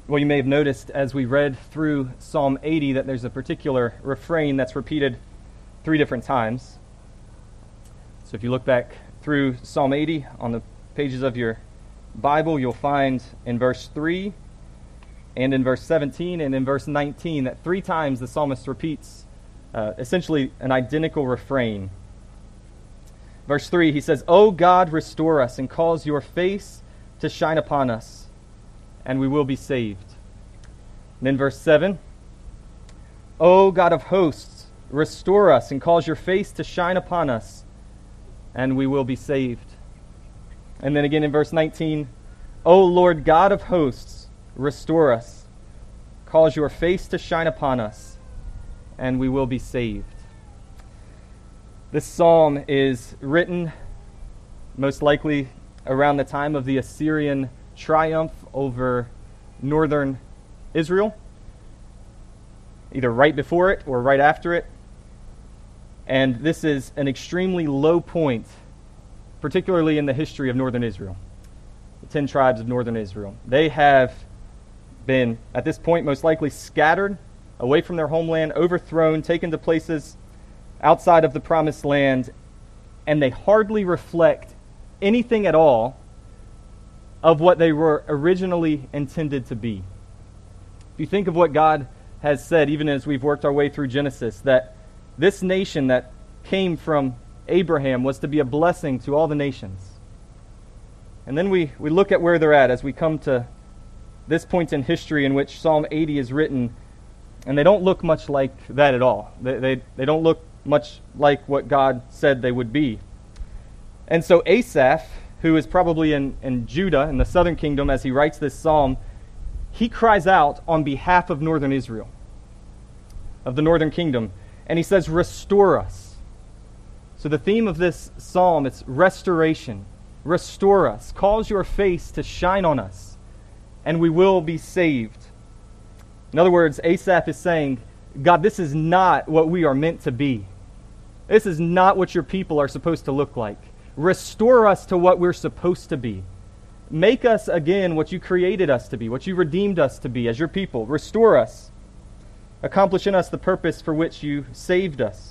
Well, you may have noticed as we read through Psalm 80 that there's a particular refrain that's repeated 3 different times. So if you look back through Psalm 80 on the pages of your Bible, you'll find in verse 3 and in verse 17 and in verse 19 that 3 times the psalmist repeats essentially an identical refrain. Verse 3, he says, "O God, restore us and cause your face to shine upon us, and we will be saved." And in verse 7, "O God of hosts, restore us and cause your face to shine upon us, and we will be saved." And then again in verse 19, "O Lord God of hosts, restore us, cause your face to shine upon us, and we will be saved." This psalm is written most likely around the time of the Assyrian triumph over northern Israel, either right before it or right after it. And this is an extremely low point, particularly in the history of northern Israel, the 10 tribes of northern Israel. They have been, at this point, most likely scattered away from their homeland, overthrown, taken to places outside of the promised land, and they hardly reflect anything at all of what they were originally intended to be. If you think of what God has said, even as we've worked our way through Genesis, that this nation that came from Abraham was to be a blessing to all the nations. And then we look at where they're at as we come to this point in history in which Psalm 80 is written, and they don't look much like that at all. They don't look much like what God said they would be. And so Asaph, who is probably in Judah, in the southern kingdom, as he writes this psalm, he cries out on behalf of northern Israel, of the northern kingdom, and he says, "Restore us." So the theme of this psalm is restoration. Restore us. Cause your face to shine on us, and we will be saved. In other words, Asaph is saying, God, this is not what we are meant to be. This is not what your people are supposed to look like. Restore us to what we're supposed to be. Make us again what you created us to be, what you redeemed us to be as your people. Restore us. Accomplish in us the purpose for which you saved us.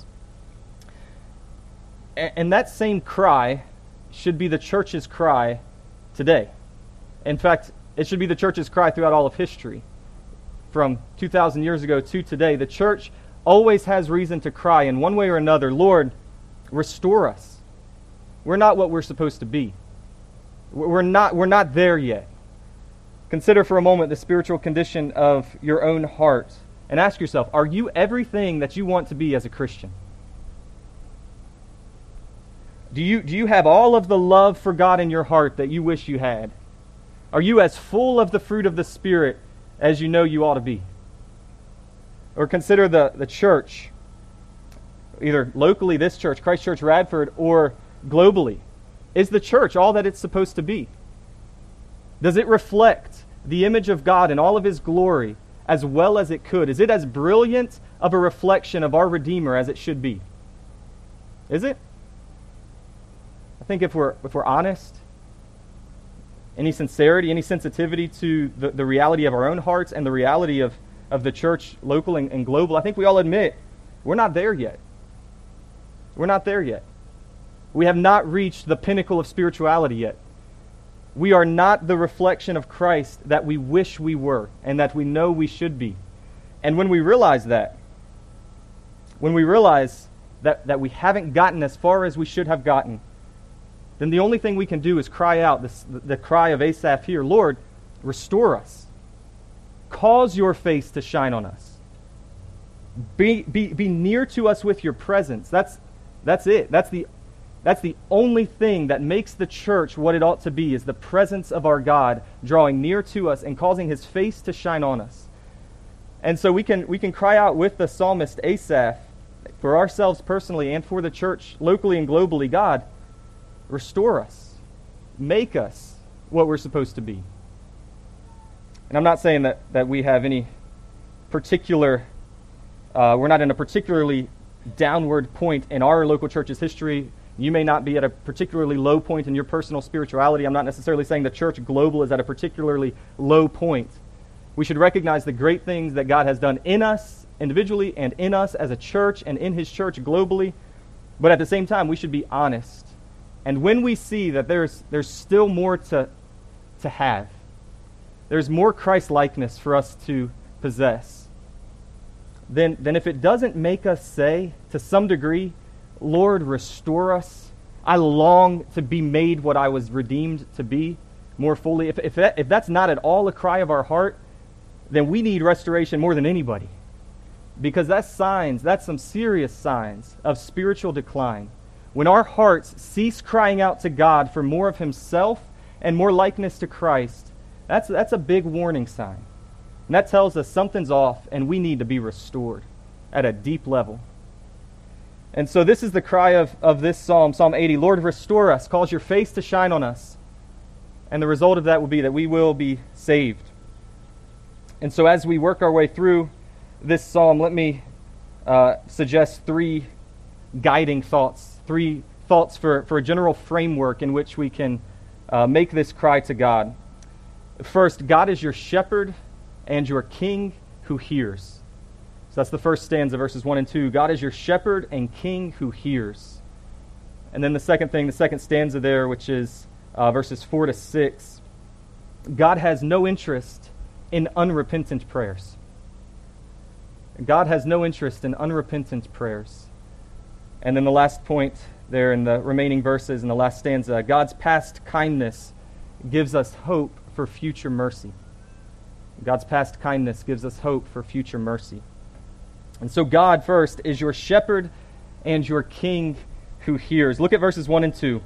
And that same cry should be the church's cry today. In fact, it should be the church's cry throughout all of history. From 2,000 years ago to today, the church always has reason to cry in one way or another, "Lord, restore us. We're not what we're supposed to be. We're not there yet." Consider for a moment the spiritual condition of your own heart and ask yourself, are you everything that you want to be as a Christian? Do you have all of the love for God in your heart that you wish you had? Are you as full of the fruit of the Spirit as you know you ought to be? Or consider the church, either locally, this church, Christ Church Radford, or globally. Is the church all that it's supposed to be? Does it reflect the image of God in all of His glory as well as it could? Is it as brilliant of a reflection of our Redeemer as it should be? Is it? I think if we're honest, any sincerity, any sensitivity to the reality of our own hearts and the reality of the church, local and global, I think we all admit we're not there yet. We're not there yet. We have not reached the pinnacle of spirituality yet. We are not the reflection of Christ that we wish we were and that we know we should be. And when we realize that, when we realize that we haven't gotten as far as we should have gotten, then the only thing we can do is cry out the cry of Asaph here, "Lord, restore us. Cause your face to shine on us. Be near to us with your presence." That's it. That's the only thing that makes the church what it ought to be, is the presence of our God drawing near to us and causing His face to shine on us. And so we can cry out with the psalmist Asaph, for ourselves personally and for the church locally and globally, God, restore us. Make us what we're supposed to be. And I'm not saying that we have any particular, we're not in a particularly downward point in our local church's history. You may not be at a particularly low point in your personal spirituality. I'm not necessarily saying the church global is at a particularly low point. We should recognize the great things that God has done in us individually and in us as a church and in his church globally. But at the same time, we should be honest. And when we see that there's still more to have, there's more Christ-likeness for us to possess, then if it doesn't make us say, to some degree, Lord, restore us, I long to be made what I was redeemed to be more fully, if that's not at all a cry of our heart, then we need restoration more than anybody. Because that's some serious signs of spiritual decline. When our hearts cease crying out to God for more of himself and more likeness to Christ, that's a big warning sign. And that tells us something's off and we need to be restored at a deep level. And so this is the cry of this psalm, Psalm 80. Lord, restore us, cause your face to shine on us. And the result of that will be that we will be saved. And so as we work our way through this psalm, let me suggest three guiding thoughts, three thoughts for a general framework in which we can make this cry to God. First, God is your shepherd and your king who hears. So that's the first stanza, verses 1 and 2. God is your shepherd and king who hears. And then the second stanza there, which is verses 4 to 6. God has no interest in unrepentant prayers. God has no interest in unrepentant prayers. And then the last point there in the remaining verses in the last stanza, God's past kindness gives us hope for future mercy. God's past kindness gives us hope for future mercy. And so God, first, is your shepherd and your king who hears. Look at verses 1 and 2.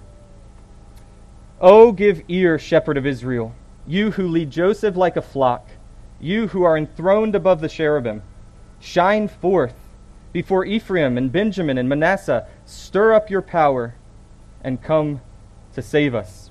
Oh, give ear, shepherd of Israel, you who lead Joseph like a flock, you who are enthroned above the cherubim. Shine forth before Ephraim and Benjamin and Manasseh. Stir up your power and come to save us.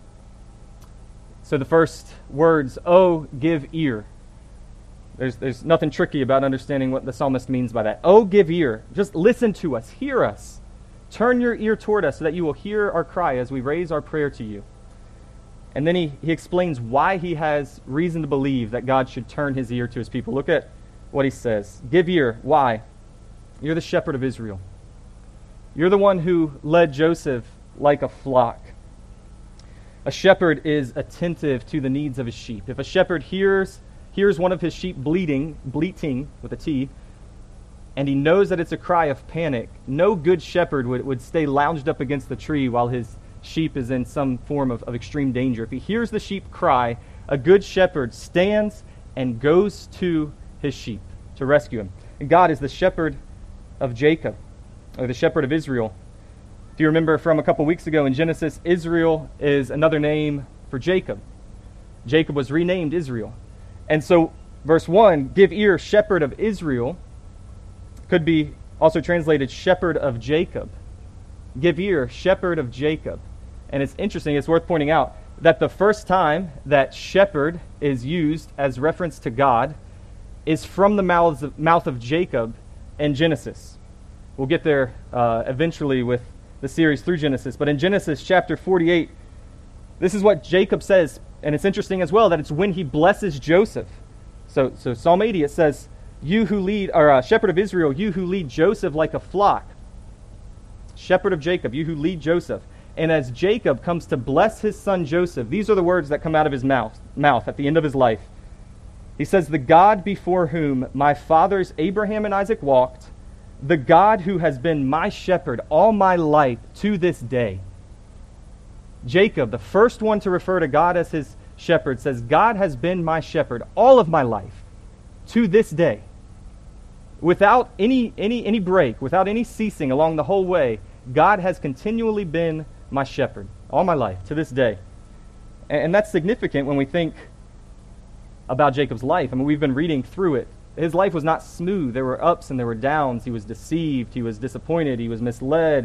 So the first words, oh, give ear. There's nothing tricky about understanding what the psalmist means by that. Oh, give ear. Just listen to us. Hear us. Turn your ear toward us so that you will hear our cry as we raise our prayer to you. And then he explains why he has reason to believe that God should turn his ear to his people. Look at what he says. Give ear. Why? You're the shepherd of Israel. You're the one who led Joseph like a flock. A shepherd is attentive to the needs of his sheep. If a shepherd hears one of his sheep bleating with a T, and he knows that it's a cry of panic, no good shepherd would stay lounged up against the tree while his sheep is in some form of extreme danger. If he hears the sheep cry, a good shepherd stands and goes to his sheep to rescue him. And God is the shepherd of Jacob, or the shepherd of Israel. If you remember from a couple weeks ago in Genesis, Israel is another name for Jacob. Jacob was renamed Israel. And so, verse 1, give ear, shepherd of Israel, could be also translated shepherd of Jacob. Give ear, shepherd of Jacob. And it's interesting, it's worth pointing out, that the first time that shepherd is used as reference to God is from the mouth of Jacob in Genesis. We'll get there eventually with the series through Genesis. But in Genesis chapter 48, this is what Jacob says. And it's interesting as well that it's when he blesses Joseph. So Psalm 80, it says, you who lead, or shepherd of Israel, you who lead Joseph like a flock. Shepherd of Jacob, you who lead Joseph. And as Jacob comes to bless his son Joseph, these are the words that come out of his mouth at the end of his life. He says, the God before whom my fathers Abraham and Isaac walked, the God who has been my shepherd all my life to this day. Jacob, the first one to refer to God as his shepherd, says, God has been my shepherd all of my life to this day. Without any break, without any ceasing along the whole way, God has continually been my shepherd all my life to this day. And that's significant when we think about Jacob's life. I mean, we've been reading through it. His life was not smooth. There were ups and there were downs. He was deceived. He was disappointed. He was misled.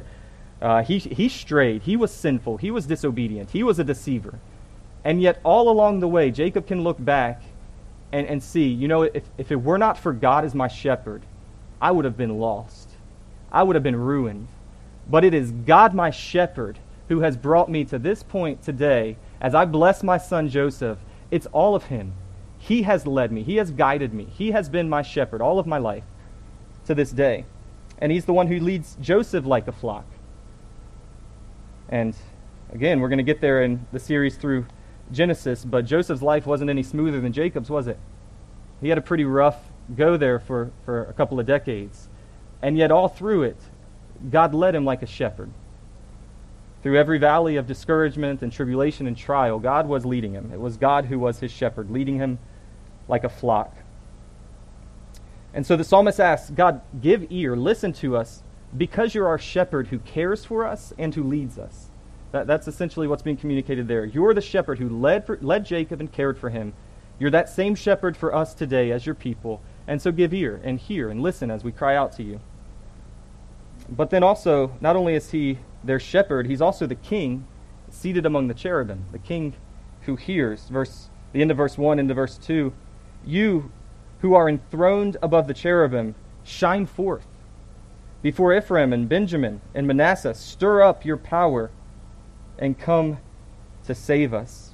He strayed. He was sinful. He was disobedient. He was a deceiver. And yet all along the way, Jacob can look back and see, if it were not for God as my shepherd, I would have been lost. I would have been ruined. But it is God my shepherd who has brought me to this point today. As I bless my son Joseph, it's all of him. He has led me. He has guided me. He has been my shepherd all of my life to this day. And he's the one who leads Joseph like a flock. And again, we're going to get there in the series through Genesis, but Joseph's life wasn't any smoother than Jacob's, was it? He had a pretty rough go there for a couple of decades. And yet all through it, God led him like a shepherd. Through every valley of discouragement and tribulation and trial, God was leading him. It was God who was his shepherd, leading him like a flock. And so the psalmist asks, God, give ear, listen to us, because you're our shepherd who cares for us and who leads us. That's essentially what's being communicated there. You're the shepherd who led Jacob and cared for him. You're that same shepherd for us today as your people. And so give ear and hear and listen as we cry out to you. But then also, not only is he their shepherd, he's also the king seated among the cherubim, the king who hears. The end of verse 1 into verse 2. You who are enthroned above the cherubim, shine forth. Before Ephraim and Benjamin and Manasseh, stir up your power and come to save us.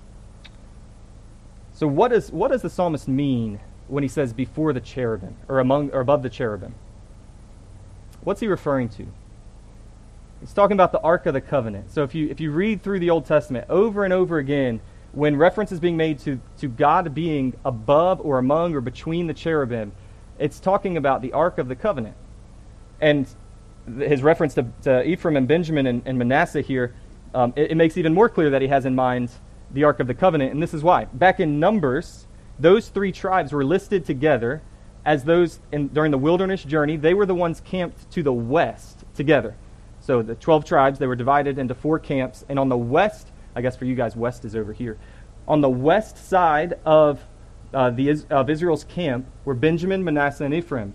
So what does the psalmist mean when he says before the cherubim, or above the cherubim? What's he referring to? He's talking about the Ark of the Covenant. So if you read through the Old Testament over and over again, when reference is being made to God being above or among or between the cherubim, it's talking about the Ark of the Covenant. And his reference to Ephraim and Benjamin and Manasseh here, it makes even more clear that he has in mind the Ark of the Covenant, and this is why. Back in Numbers, those three tribes were listed together as those during the wilderness journey. They were the ones camped to the west together. So the 12 tribes, they were divided into 4 camps, and on the west, I guess for you guys, west is over here. On the west side of Israel's camp were Benjamin, Manasseh, and Ephraim.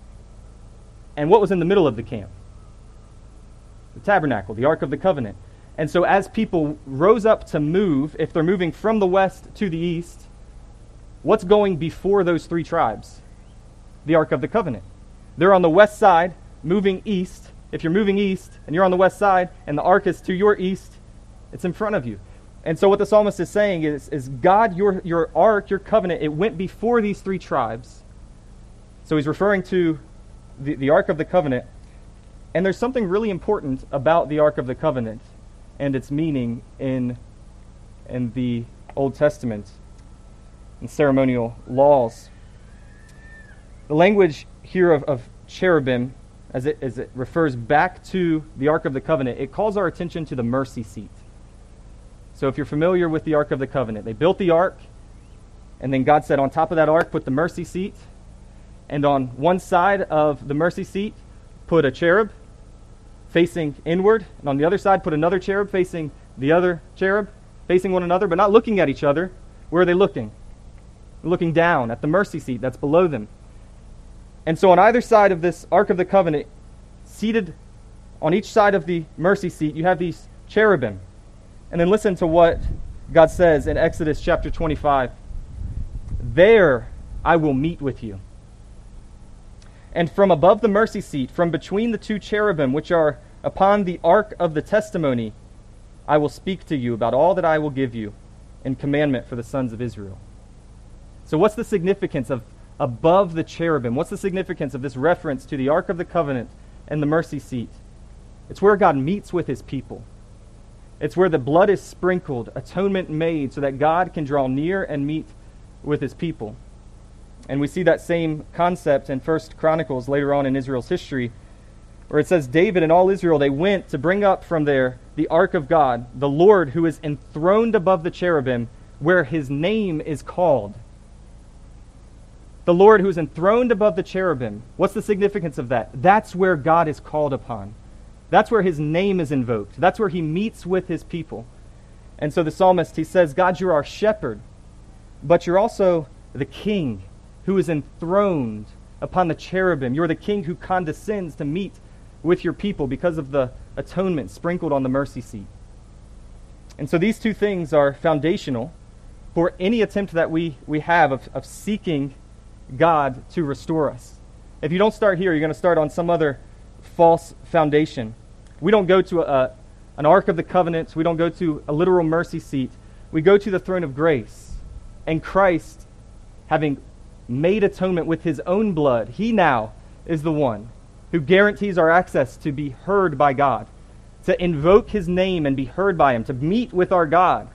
And what was in the middle of the camp? The tabernacle, the Ark of the Covenant. And so as people rose up to move, if they're moving from the west to the east, what's going before those 3 tribes? The Ark of the Covenant. They're on the west side, moving east. If you're moving east and you're on the west side and the Ark is to your east, it's in front of you. And so what the psalmist is saying is God, your Ark, your covenant, it went before these 3 tribes. So he's referring to the Ark of the Covenant. And there's something really important about the Ark of the Covenant and its meaning in the Old Testament and ceremonial laws. The language here of cherubim, as it refers back to the Ark of the Covenant, it calls our attention to the mercy seat. So if you're familiar with the Ark of the Covenant, they built the Ark, and then God said on top of that Ark, put the mercy seat, and on one side of the mercy seat, put a cherub facing inward, and on the other side, put another cherub facing the other cherub, facing one another, but not looking at each other. Where are they looking? They're looking down at the mercy seat that's below them. And so on either side of this Ark of the Covenant, seated on each side of the mercy seat, you have these cherubim. And then listen to what God says in Exodus chapter 25. There I will meet with you. And from above the mercy seat, from between the 2 cherubim which are upon the ark of the testimony, I will speak to you about all that I will give you in commandment for the sons of Israel. So what's the significance of above the cherubim? What's the significance of this reference to the Ark of the Covenant and the mercy seat? It's where God meets with his people. It's where the blood is sprinkled, atonement made, so that God can draw near and meet with his people. And we see that same concept in 1 Chronicles later on in Israel's history, where it says, David and all Israel, they went to bring up from there the ark of God, the Lord who is enthroned above the cherubim, where his name is called. The Lord who is enthroned above the cherubim. What's the significance of that? That's where God is called upon. That's where his name is invoked. That's where he meets with his people. And so the psalmist, he says, God, you're our shepherd, but you're also the king who is enthroned upon the cherubim. You're the king who condescends to meet with your people because of the atonement sprinkled on the mercy seat. And so these 2 things are foundational for any attempt that we have of seeking God to restore us. If you don't start here, you're going to start on some other false foundation. We don't go to an Ark of the Covenant. We don't go to a literal mercy seat. We go to the throne of grace. And Christ having made atonement with his own blood, he now is the one who guarantees our access to be heard by God, to invoke his name and be heard by him, to meet with our God.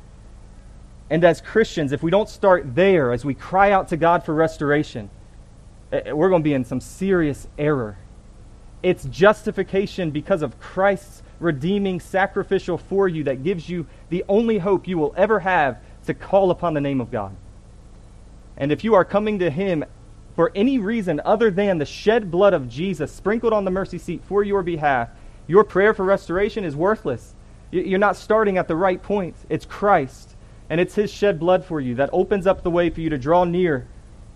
And as Christians, if we don't start there, as we cry out to God for restoration, we're going to be in some serious error. It's justification because of Christ's redeeming sacrificial for you that gives you the only hope you will ever have to call upon the name of God. And if you are coming to him for any reason other than the shed blood of Jesus sprinkled on the mercy seat for your behalf, your prayer for restoration is worthless. You're not starting at the right point. It's Christ, and it's his shed blood for you that opens up the way for you to draw near.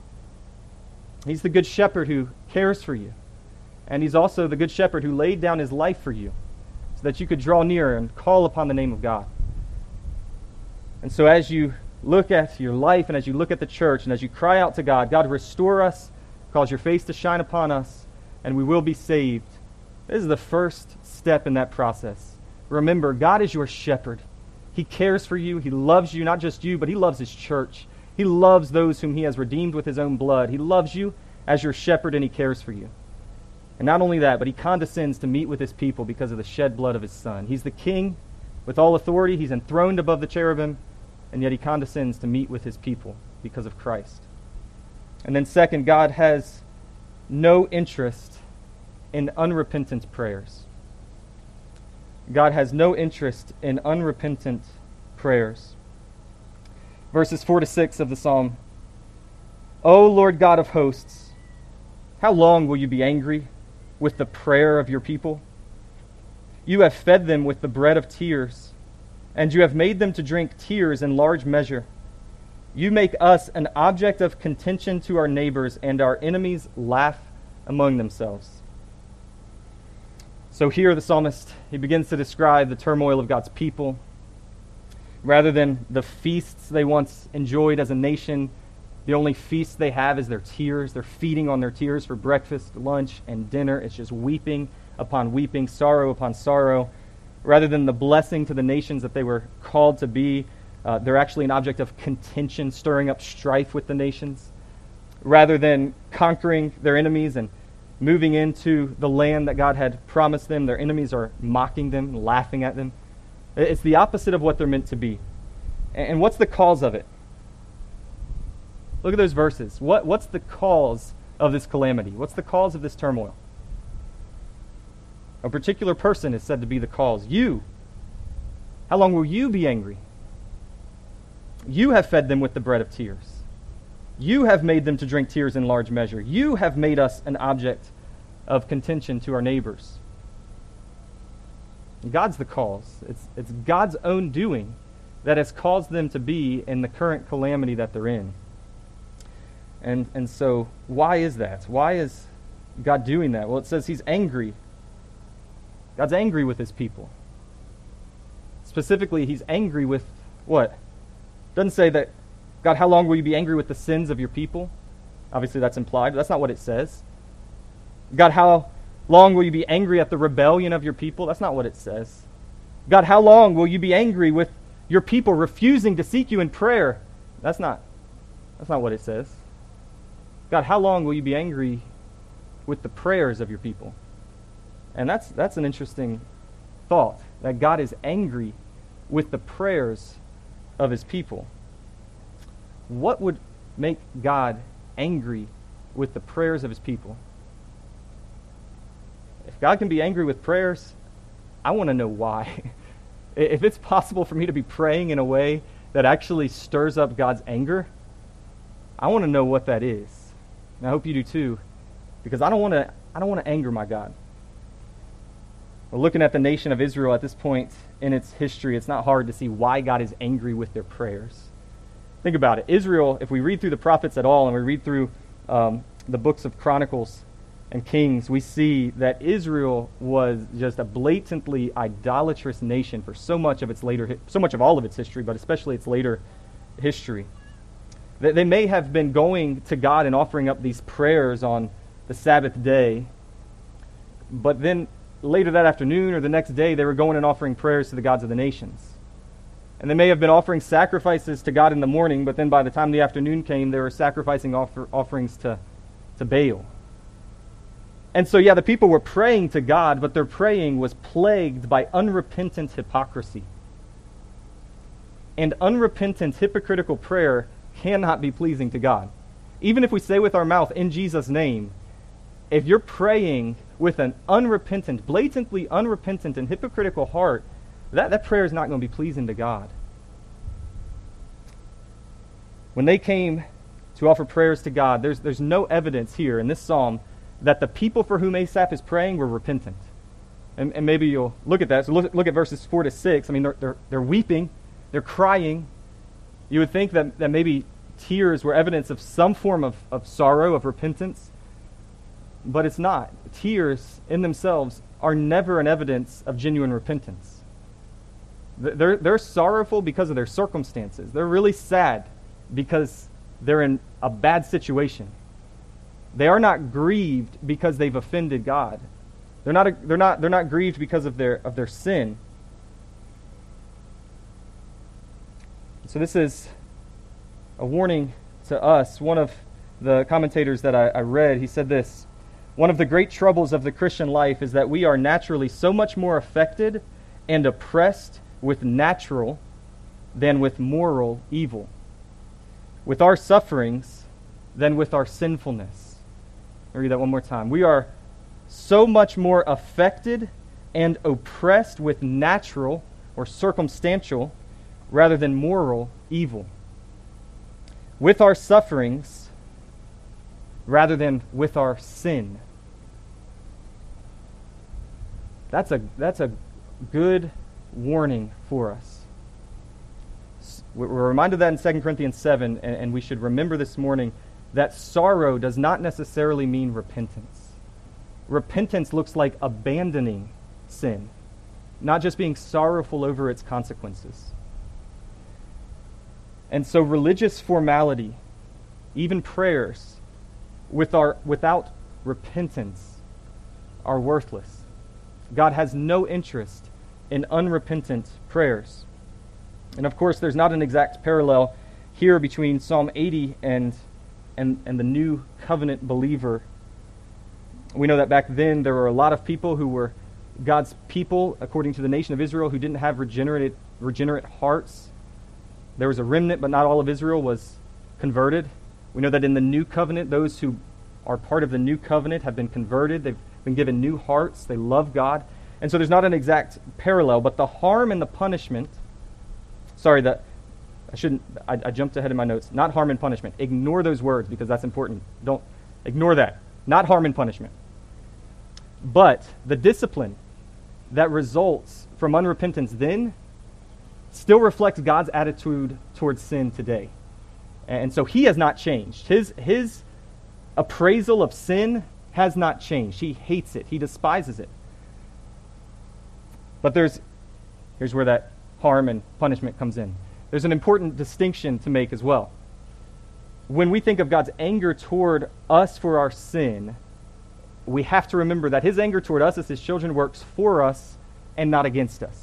He's the good shepherd who cares for you. And he's also the good shepherd who laid down his life for you so that you could draw near and call upon the name of God. And so as you look at your life and as you look at the church and as you cry out to God, God, restore us, cause your face to shine upon us, and we will be saved. This is the first step in that process. Remember, God is your shepherd. He cares for you. He loves you, not just you, but he loves his church. He loves those whom he has redeemed with his own blood. He loves you as your shepherd, and he cares for you. And not only that, but he condescends to meet with his people because of the shed blood of his Son. He's the king with all authority. He's enthroned above the cherubim, and yet he condescends to meet with his people because of Christ. And then second, God has no interest in unrepentant prayers. God has no interest in unrepentant prayers. Verses 4 to 6 of the psalm. O Lord God of hosts, how long will you be angry with the prayer of your people? You have fed them with the bread of tears, and you have made them to drink tears in large measure. You make us an object of contention to our neighbors, and our enemies laugh among themselves. So here the psalmist, he begins to describe the turmoil of God's people. Rather than the feasts they once enjoyed as a nation, the only feast they have is their tears. They're feeding on their tears for breakfast, lunch, and dinner. It's just weeping upon weeping, sorrow upon sorrow. Rather than the blessing to the nations that they were called to be, they're actually an object of contention, stirring up strife with the nations. Rather than conquering their enemies and moving into the land that God had promised them, their enemies are mocking them, laughing at them. It's the opposite of what they're meant to be. And what's the cause of it? Look at those verses. What's the cause of this calamity? What's the cause of this turmoil? A particular person is said to be the cause. You. How long will you be angry? You have fed them with the bread of tears. You have made them to drink tears in large measure. You have made us an object of contention to our neighbors. God's the cause. It's God's own doing that has caused them to be in the current calamity that they're in. And so why is that? Why is God doing that? Well, it says he's angry. God's angry with his people. Specifically, he's angry with what? It doesn't say that, God, how long will you be angry with the sins of your people? Obviously, that's implied, but that's not what it says. God, how long will you be angry at the rebellion of your people? That's not what it says. God, how long will you be angry with your people refusing to seek you in prayer? That's not what it says. God, how long will you be angry with the prayers of your people? And that's an interesting thought, that God is angry with the prayers of his people. What would make God angry with the prayers of his people? If God can be angry with prayers, I want to know why. If it's possible for me to be praying in a way that actually stirs up God's anger, I want to know what that is. And I hope you do too, because I don't want to anger my God. We're looking at the nation of Israel at this point in its history. It's not hard to see why God is angry with their prayers. Think about it. Israel, if we read through the prophets at all, and we read through the books of Chronicles and Kings, we see that Israel was just a blatantly idolatrous nation for so much of all of its history, but especially its later history. They may have been going to God and offering up these prayers on the Sabbath day, but then later that afternoon or the next day, they were going and offering prayers to the gods of the nations. And they may have been offering sacrifices to God in the morning, but then by the time the afternoon came, they were sacrificing offerings to Baal. And so, yeah, the people were praying to God, but their praying was plagued by unrepentant hypocrisy. And unrepentant, hypocritical prayer cannot be pleasing to God. Even if we say with our mouth, in Jesus' name, if you're praying with an unrepentant, blatantly unrepentant and hypocritical heart, that prayer is not going to be pleasing to God. When they came to offer prayers to God, there's no evidence here in this psalm that the people for whom Asaph is praying were repentant. And maybe you'll look at that. So look at verses 4 to 6. I mean, they're weeping, they're crying. You would think that maybe tears were evidence of some form of sorrow, of repentance. But it's not. Tears in themselves are never an evidence of genuine repentance. They're sorrowful because of their circumstances. They're really sad because they're in a bad situation. They are not grieved because they've offended God. They're not grieved because of their sin. So this is a warning to us. One of the commentators that I read, he said this: one of the great troubles of the Christian life is that we are naturally so much more affected and oppressed with natural than with moral evil, with our sufferings than with our sinfulness. I'll read that one more time. We are so much more affected and oppressed with natural or circumstantial rather than moral evil, with our sufferings rather than with our sin. That's a good warning for us. We're reminded of that in 2 Corinthians 7, and we should remember this morning that sorrow does not necessarily mean repentance. Repentance looks like abandoning sin, not just being sorrowful over its consequences. And so religious formality, even prayers, without repentance, are worthless. God has no interest in unrepentant prayers. And of course, there's not an exact parallel here between Psalm 80 and the new covenant believer. We know that back then there were a lot of people who were God's people, according to the nation of Israel, who didn't have regenerate hearts. There was a remnant, but not all of Israel was converted. We know that in the new covenant, those who are part of the new covenant have been converted. They've been given new hearts. They love God. And so there's not an exact parallel, but the harm and the punishment, I jumped ahead in my notes. Not harm and punishment. Ignore those words because that's important. Don't ignore that. Not harm and punishment. But the discipline that results from unrepentance then still reflects God's attitude towards sin today. And so he has not changed. His appraisal of sin has not changed. He hates it. He despises it. But here's where that harm and punishment comes in. There's an important distinction to make as well. When we think of God's anger toward us for our sin, we have to remember that his anger toward us as his children works for us and not against us.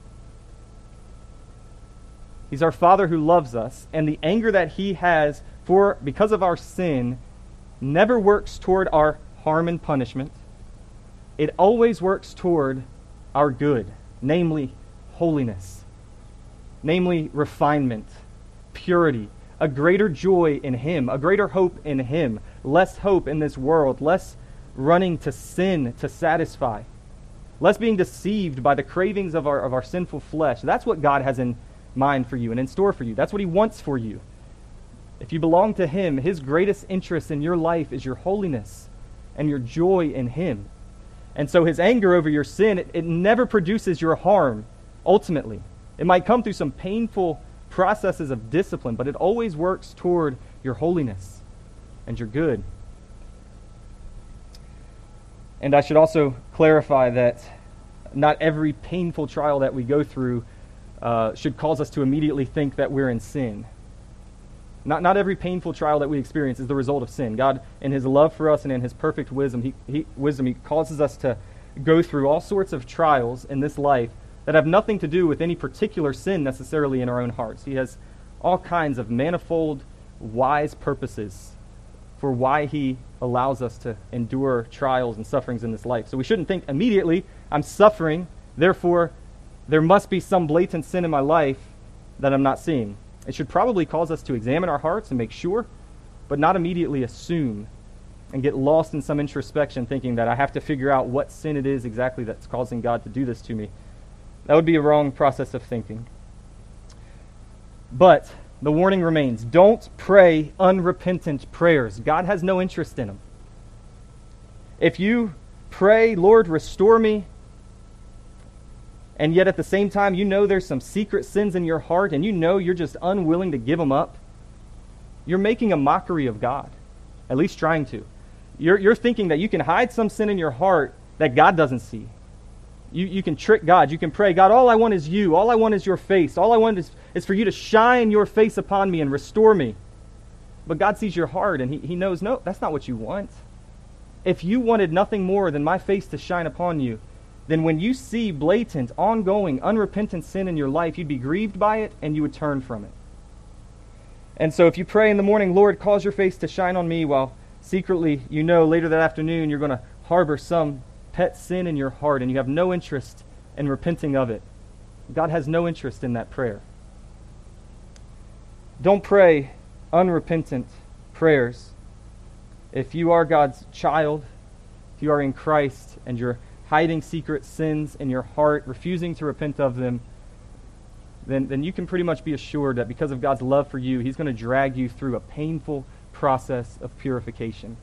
He's our Father who loves us, and the anger that he has because of our sin never works toward our harm and punishment. It always works toward our good, namely holiness, namely refinement, purity, a greater joy in him, a greater hope in him, less hope in this world, less running to sin to satisfy, less being deceived by the cravings of our sinful flesh. That's what God has in mind for you and in store for you. That's what he wants for you. If you belong to him, his greatest interest in your life is your holiness and your joy in him. And so his anger over your sin, it never produces your harm, ultimately. It might come through some painful processes of discipline, but it always works toward your holiness and your good. And I should also clarify that not every painful trial that we go through should cause us to immediately think that we're in sin. Not every painful trial that we experience is the result of sin. God, in his love for us and in his perfect wisdom, he causes us to go through all sorts of trials in this life that have nothing to do with any particular sin necessarily in our own hearts. He has all kinds of manifold, wise purposes for why he allows us to endure trials and sufferings in this life. So we shouldn't think immediately, I'm suffering, therefore there must be some blatant sin in my life that I'm not seeing. It should probably cause us to examine our hearts and make sure, but not immediately assume and get lost in some introspection thinking that I have to figure out what sin it is exactly that's causing God to do this to me. That would be a wrong process of thinking. But the warning remains. Don't pray unrepentant prayers. God has no interest in them. If you pray, Lord, restore me, and yet at the same time you know there's some secret sins in your heart and you know you're just unwilling to give them up, you're making a mockery of God, at least trying to. You're thinking that you can hide some sin in your heart that God doesn't see. You can trick God. You can pray, God, all I want is you. All I want is your face. All I want is for you to shine your face upon me and restore me. But God sees your heart and he knows, no, that's not what you want. If you wanted nothing more than my face to shine upon you, then when you see blatant, ongoing, unrepentant sin in your life, you'd be grieved by it and you would turn from it. And so if you pray in the morning, Lord, cause your face to shine on me, while secretly you know later that afternoon you're going to harbor some pet sin in your heart and you have no interest in repenting of it, God has no interest in that prayer. Don't pray unrepentant prayers. If you are God's child, if you are in Christ and you're hiding secret sins in your heart, refusing to repent of them, then you can pretty much be assured that because of God's love for you, he's going to drag you through a painful process of purification.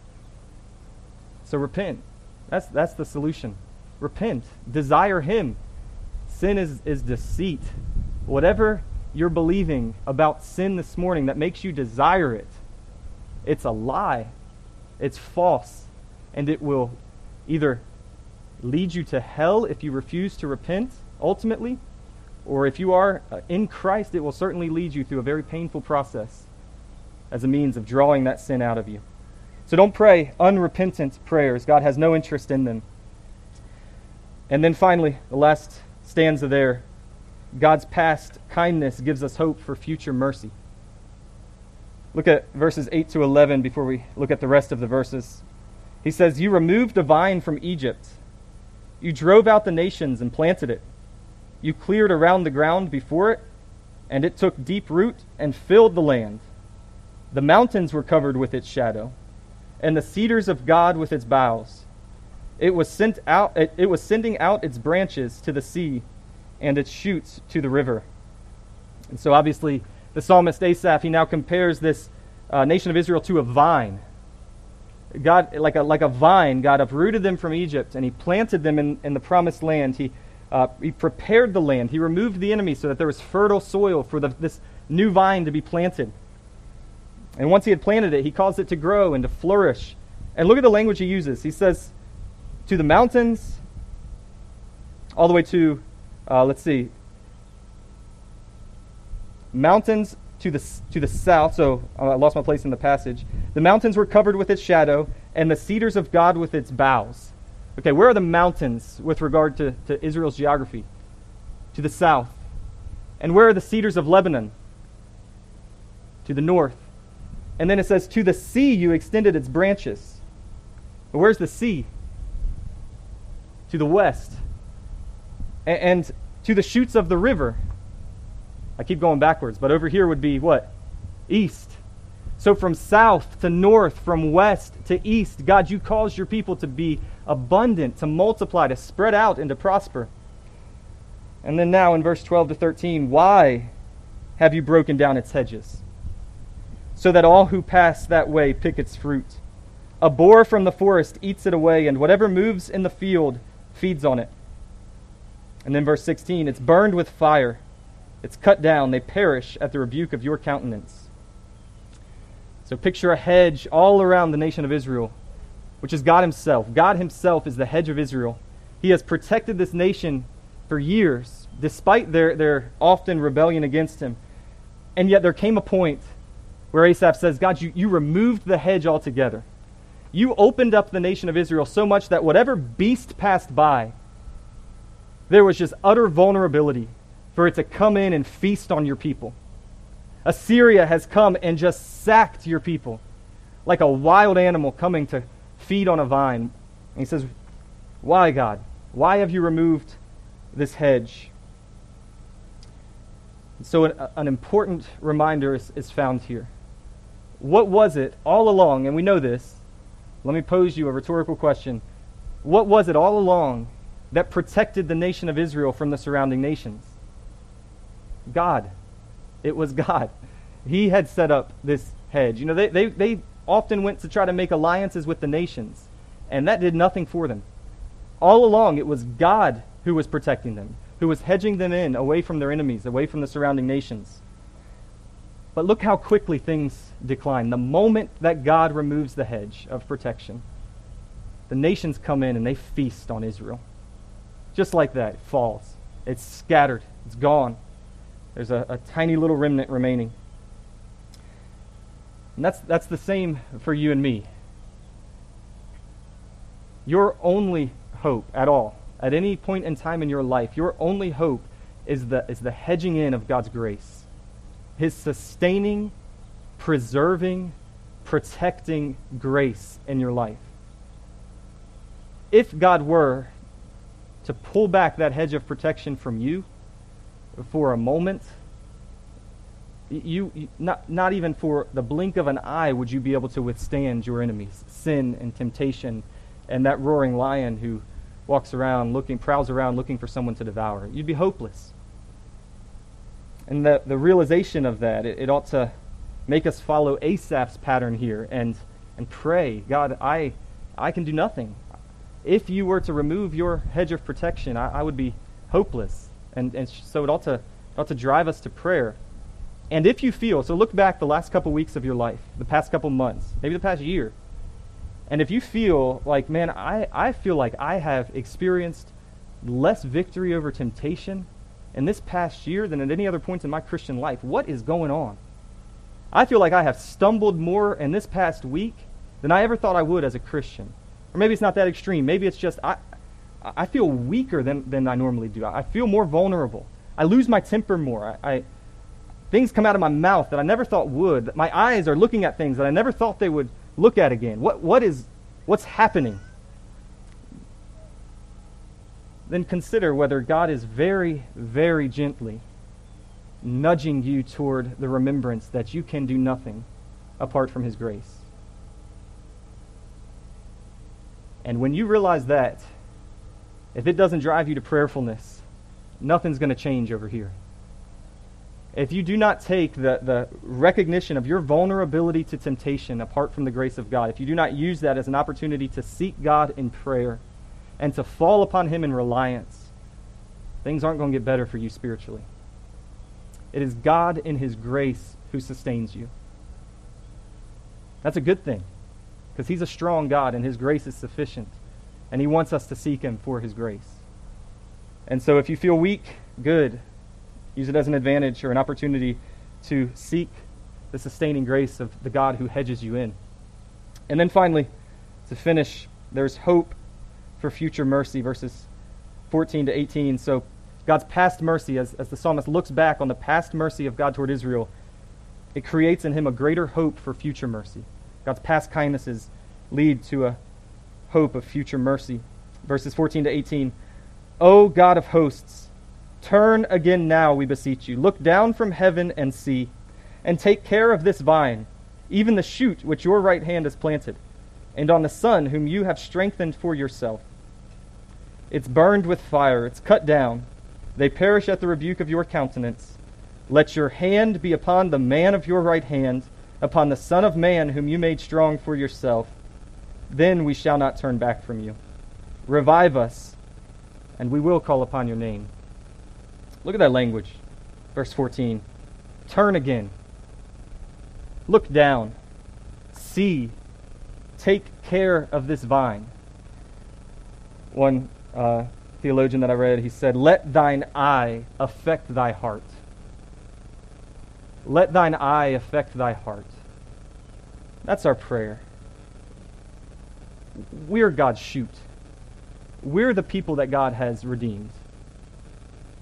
So repent. That's the solution. Repent. Desire him. Sin is deceit. Whatever you're believing about sin this morning that makes you desire it, it's a lie. It's false. And it will either lead you to hell if you refuse to repent, ultimately, or if you are in Christ, it will certainly lead you through a very painful process as a means of drawing that sin out of you. So don't pray unrepentant prayers. God has no interest in them. And then finally, the last stanza there, God's past kindness gives us hope for future mercy. Look at verses 8 to 11 before we look at the rest of the verses. He says, you removed a vine from Egypt. You drove out the nations and planted it. You cleared around the ground before it, and it took deep root and filled the land. The mountains were covered with its shadow, and the cedars of God with its boughs. It was sending out its branches to the sea and its shoots to the river. And so obviously the psalmist Asaph, he now compares this nation of Israel to a vine. God, like a vine, God uprooted them from Egypt and he planted them in the promised land. He prepared the land. He removed the enemy so that there was fertile soil for this new vine to be planted. And once he had planted it, he caused it to grow and to flourish. And look at the language he uses. He says, to the mountains, all the way to, mountains to the south. So I lost my place in the passage. The mountains were covered with its shadow, and the cedars of God with its boughs. Okay, where are the mountains with regard to Israel's geography? To the south. And where are the cedars of Lebanon? To the north. And then it says, to the sea you extended its branches. But where's the sea? To the west. And to the shoots of the river. I keep going backwards, but over here would be what? East. So from south to north, from west to east, God, you cause your people to be abundant, to multiply, to spread out, and to prosper. And then now in verse 12 to 13, why have you broken down its hedges, so that all who pass that way pick its fruit? A boar from the forest eats it away, and whatever moves in the field feeds on it. And then verse 16, it's burned with fire. It's cut down. They perish at the rebuke of your countenance. So picture a hedge all around the nation of Israel, which is God himself. God himself is the hedge of Israel. He has protected this nation for years, despite their often rebellion against him. And yet there came a point where Asaph says, God, you removed the hedge altogether. You opened up the nation of Israel so much that whatever beast passed by, there was just utter vulnerability for it to come in and feast on your people. Assyria has come and just sacked your people like a wild animal coming to feed on a vine. And he says, why, God? Why have you removed this hedge? So an important reminder is found here. What was it all along, and we know this, let me pose you a rhetorical question. What was it all along that protected the nation of Israel from the surrounding nations? God. It was God. He had set up this hedge. You know, they often went to try to make alliances with the nations, and that did nothing for them. All along, it was God who was protecting them, who was hedging them in away from their enemies, away from the surrounding nations. But look how quickly things decline. The moment that God removes the hedge of protection, the nations come in and they feast on Israel. Just like that, it falls. It's scattered. It's gone. There's a tiny little remnant remaining. And that's the same for you and me. Your only hope at all, at any point in time in your life, your only hope is the hedging in of God's grace. His sustaining, preserving, protecting grace in your life. If God were to pull back that hedge of protection from you for a moment, not even for the blink of an eye would you be able to withstand your enemies, sin and temptation, and that roaring lion who prowls around looking for someone to devour. You'd be hopeless. And the realization of that, it ought to make us follow Asaph's pattern here and pray, God, I can do nothing. If you were to remove your hedge of protection, I would be hopeless. And so it ought to drive us to prayer. And if you feel, so look back the last couple weeks of your life, the past couple months, maybe the past year, and if you feel like, man, I feel like I have experienced less victory over temptation in this past year than at any other point in my Christian life, what is going on? I feel like I have stumbled more in this past week than I ever thought I would as a Christian. Or maybe it's not that extreme. Maybe it's just I feel weaker than I normally do. I feel more vulnerable. I lose my temper more. Things come out of my mouth that I never thought would. My eyes are looking at things that I never thought they would look at again. What's happening? Then consider whether God is very, very gently nudging you toward the remembrance that you can do nothing apart from His grace. And when you realize that, if it doesn't drive you to prayerfulness, nothing's going to change over here. If you do not take the recognition of your vulnerability to temptation apart from the grace of God, if you do not use that as an opportunity to seek God in prayer and to fall upon Him in reliance, things aren't going to get better for you spiritually. It is God in His grace who sustains you. That's a good thing, because He's a strong God and His grace is sufficient, and He wants us to seek Him for His grace. And so if you feel weak, good. Use it as an advantage or an opportunity to seek the sustaining grace of the God who hedges you in. And then finally, to finish, there's hope for future mercy, verses 14 to 18. So God's past mercy, as the psalmist looks back on the past mercy of God toward Israel, it creates in him a greater hope for future mercy. God's past kindnesses lead to a hope of future mercy. Verses 14 to 18. O God of hosts, turn again now, we beseech you. Look down from heaven and see, and take care of this vine, even the shoot which your right hand has planted, and on the son whom you have strengthened for yourself. It's burned with fire, it's cut down. They perish at the rebuke of your countenance. Let your hand be upon the man of your right hand, upon the Son of Man whom you made strong for yourself. Then we shall not turn back from you. Revive us, and we will call upon your name. Look at that language. Verse 14. Turn again. Look down. See. Take care of this vine. One theologian that I read, he said, let thine eye affect thy heart. Let thine eye affect thy heart. That's our prayer. We're God's shoot. We're the people that God has redeemed.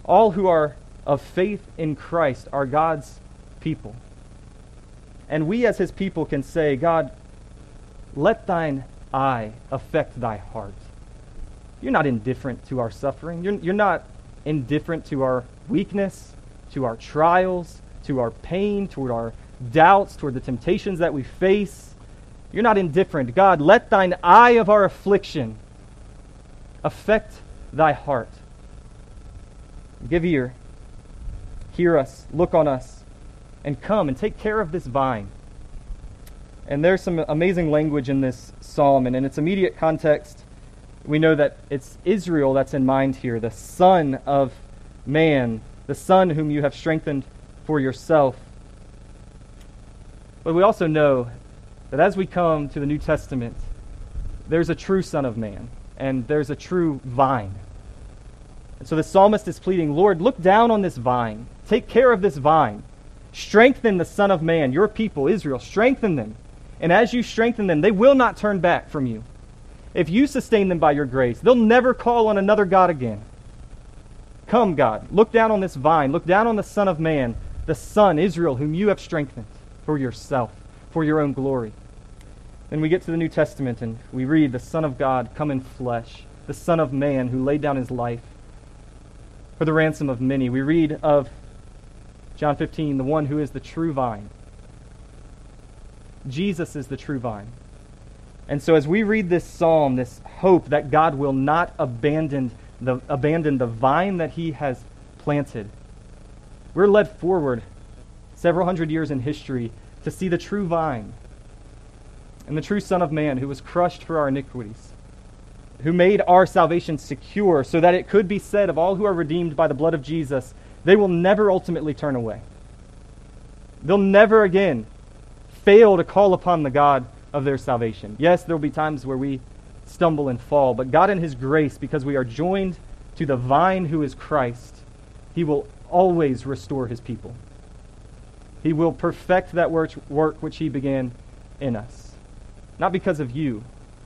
All who are of faith in Christ are God's people. And we as his people can say, God, let thine eye affect thy heart. You're not indifferent to our suffering. You're not indifferent to our weakness, to our trials, to our pain, toward our doubts, toward the temptations that we face. You're not indifferent. God, let thine eye of our affliction affect thy heart. Give ear, hear us, look on us, and come and take care of this vine. And there's some amazing language in this psalm, and in its immediate context, we know that it's Israel that's in mind here, the Son of Man, the Son whom you have strengthened for yourself. But we also know that as we come to the New Testament, there's a true Son of Man, and there's a true vine. And so the psalmist is pleading, Lord, look down on this vine. Take care of this vine. Strengthen the Son of Man, your people, Israel. Strengthen them. And as you strengthen them, they will not turn back from you. If you sustain them by your grace, they'll never call on another God again. Come, God, look down on this vine. Look down on the Son of Man, the Son, Israel, whom you have strengthened for yourself, for your own glory. Then we get to the New Testament and we read the Son of God come in flesh, the Son of Man who laid down his life for the ransom of many. We read of John 15, the one who is the true vine. Jesus is the true vine. And so as we read this psalm, this hope that God will not abandon the vine that he has planted, we're led forward several hundred years in history to see the true vine and the true Son of Man who was crushed for our iniquities, who made our salvation secure so that it could be said of all who are redeemed by the blood of Jesus, they will never ultimately turn away. They'll never again fail to call upon the God of their salvation. Yes, there will be times where we stumble and fall, but God in his grace, because we are joined to the vine who is Christ, he will always restore his people. He will perfect that work which he began in us. Not because of you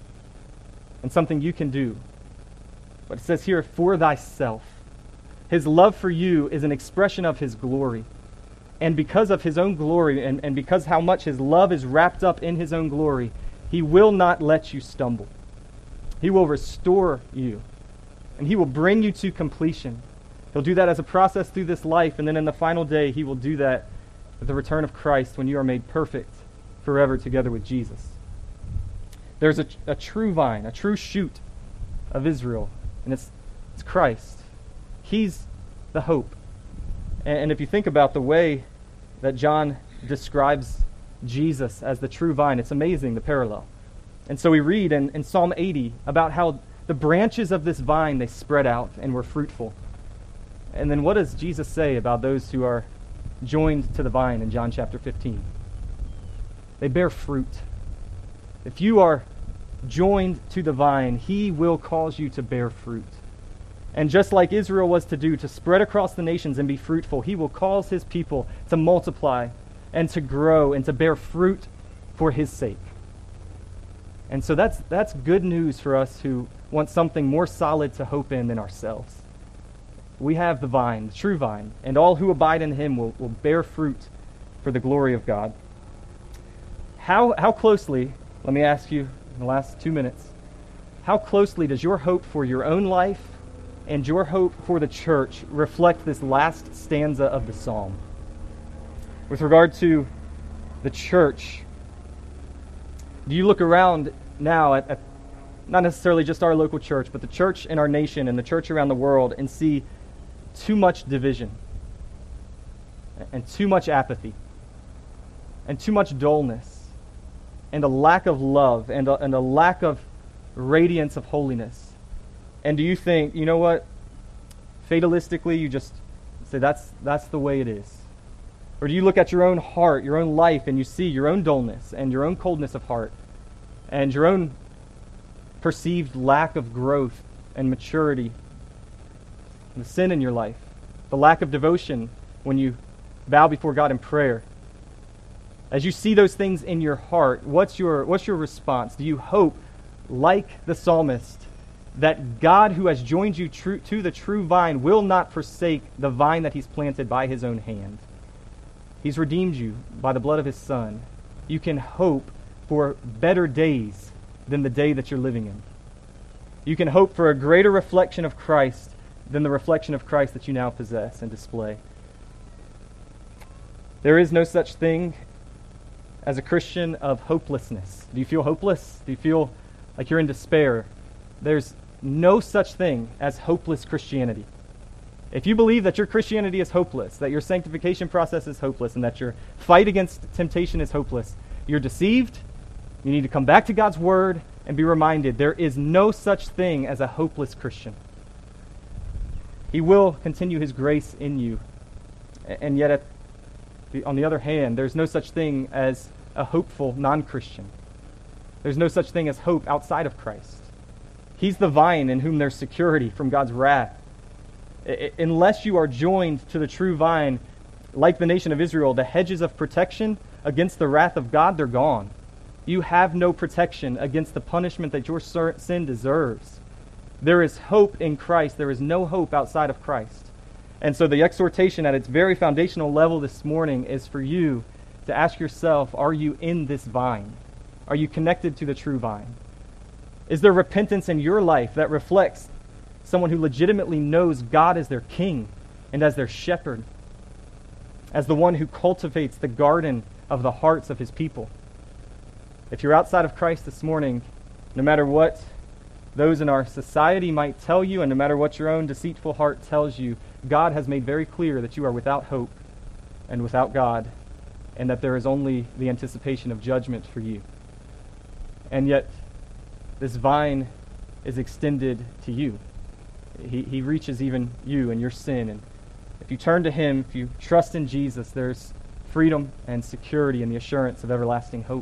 and something you can do, but it says here, for thyself. His love for you is an expression of his glory. And because of his own glory and because how much his love is wrapped up in his own glory, he will not let you stumble. He will restore you. And he will bring you to completion. He'll do that as a process through this life. And then in the final day, he will do that at the return of Christ when you are made perfect forever together with Jesus. There's a true vine, a true shoot of Israel. And it's Christ. He's the hope. And if you think about the way that John describes Jesus as the true vine, it's amazing, the parallel. And so we read in Psalm 80 about how the branches of this vine, they spread out and were fruitful. And then what does Jesus say about those who are joined to the vine in John chapter 15? They bear fruit. If you are joined to the vine, he will cause you to bear fruit. And just like Israel was to do, to spread across the nations and be fruitful, he will cause his people to multiply and to grow and to bear fruit for his sake. And so that's good news for us who want something more solid to hope in than ourselves. We have the vine, the true vine, and all who abide in him will bear fruit for the glory of God. How closely, let me ask you in the last 2 minutes, how closely does your hope for your own life and your hope for the church reflect this last stanza of the psalm? With regard to the church, do you look around now at not necessarily just our local church, but the church in our nation and the church around the world and see too much division and too much apathy and too much dullness and a lack of love and a lack of radiance of holiness? And do you think, you know what, fatalistically you just say that's the way it is? Or do you look at your own heart, your own life, and you see your own dullness and your own coldness of heart and your own perceived lack of growth and maturity, the sin in your life, the lack of devotion when you bow before God in prayer? As you see those things in your heart, what's your response? Do you hope, like the psalmist, that God who has joined you to the true vine will not forsake the vine that he's planted by his own hand. He's redeemed you by the blood of his Son. You can hope for better days than the day that you're living in. You can hope for a greater reflection of Christ than the reflection of Christ that you now possess and display. There is no such thing as a Christian of hopelessness. Do you feel hopeless? Do you feel like you're in despair? There's no such thing as hopeless Christianity. If you believe that your Christianity is hopeless, that your sanctification process is hopeless, and that your fight against temptation is hopeless, you're deceived. You need to come back to God's Word and be reminded there is no such thing as a hopeless Christian. He will continue his grace in you. And yet, on the other hand, there's no such thing as a hopeful non-Christian. There's no such thing as hope outside of Christ. He's the vine in whom there's security from God's wrath. Unless you are joined to the true vine, like the nation of Israel, the hedges of protection against the wrath of God, they're gone. You have no protection against the punishment that your sin deserves. There is hope in Christ. There is no hope outside of Christ. And so the exhortation at its very foundational level this morning is for you to ask yourself, are you in this vine? Are you connected to the true vine? Is there repentance in your life that reflects someone who legitimately knows God as their king and as their shepherd, as the one who cultivates the garden of the hearts of his people? If you're outside of Christ this morning, no matter what those in our society might tell you, and no matter what your own deceitful heart tells you, God has made very clear that you are without hope and without God, and that there is only the anticipation of judgment for you. And yet, this vine is extended to you. He reaches even you and your sin. And if you turn to him, if you trust in Jesus, there's freedom and security and the assurance of everlasting hope.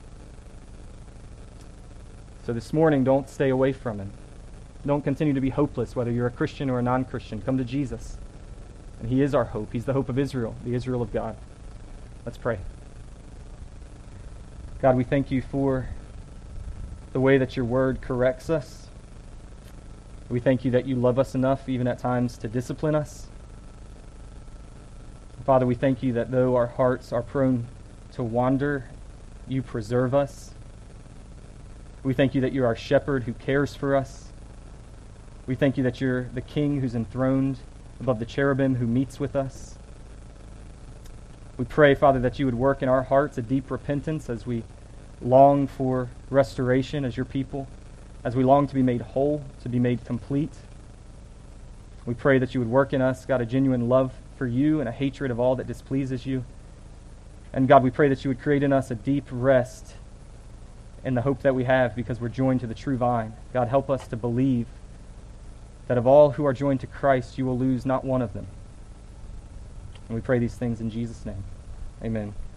So this morning, don't stay away from him. Don't continue to be hopeless, whether you're a Christian or a non-Christian. Come to Jesus. And he is our hope. He's the hope of Israel, the Israel of God. Let's pray. God, we thank you for the way that your word corrects us. We thank you that you love us enough, even at times, to discipline us. Father, we thank you that though our hearts are prone to wander, you preserve us. We thank you that you're our shepherd who cares for us. We thank you that you're the king who's enthroned above the cherubim who meets with us. We pray, Father, that you would work in our hearts a deep repentance as we long for restoration as your people, as we long to be made whole, to be made complete. We pray that you would work in us, God, a genuine love for you and a hatred of all that displeases you. And God, we pray that you would create in us a deep rest in the hope that we have because we're joined to the true vine. God, help us to believe that of all who are joined to Christ, you will lose not one of them. And we pray these things in Jesus' name. Amen.